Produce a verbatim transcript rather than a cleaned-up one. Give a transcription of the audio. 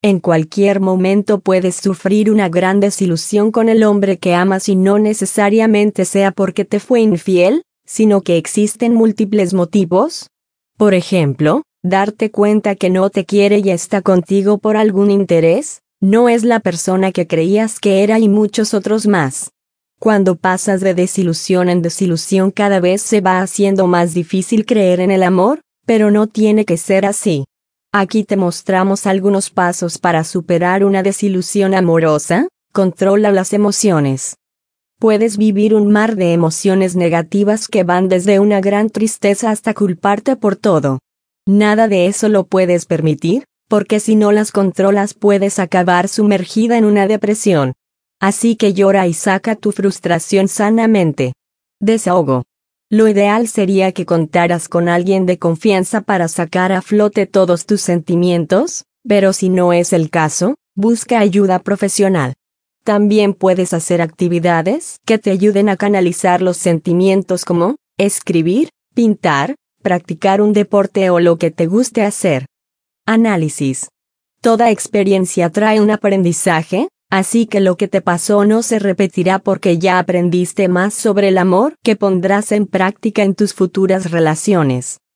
En cualquier momento puedes sufrir una gran desilusión con el hombre que amas y no necesariamente sea porque te fue infiel, sino que existen múltiples motivos. Por ejemplo, darte cuenta que no te quiere y está contigo por algún interés, no es la persona que creías que era y muchos otros más. Cuando pasas de desilusión en desilusión cada vez se va haciendo más difícil creer en el amor, pero no tiene que ser así. Aquí te mostramos algunos pasos para superar una desilusión amorosa. Controla las emociones. Puedes vivir un mar de emociones negativas que van desde una gran tristeza hasta culparte por todo. Nada de eso lo puedes permitir, porque si no las controlas puedes acabar sumergida en una depresión. Así que llora y saca tu frustración sanamente. Desahogo. Lo ideal sería que contaras con alguien de confianza para sacar a flote todos tus sentimientos, pero si no es el caso, busca ayuda profesional. También puedes hacer actividades que te ayuden a canalizar los sentimientos como escribir, pintar, practicar un deporte o lo que te guste hacer. Análisis. Toda experiencia trae un aprendizaje, así que lo que te pasó no se repetirá porque ya aprendiste más sobre el amor que pondrás en práctica en tus futuras relaciones.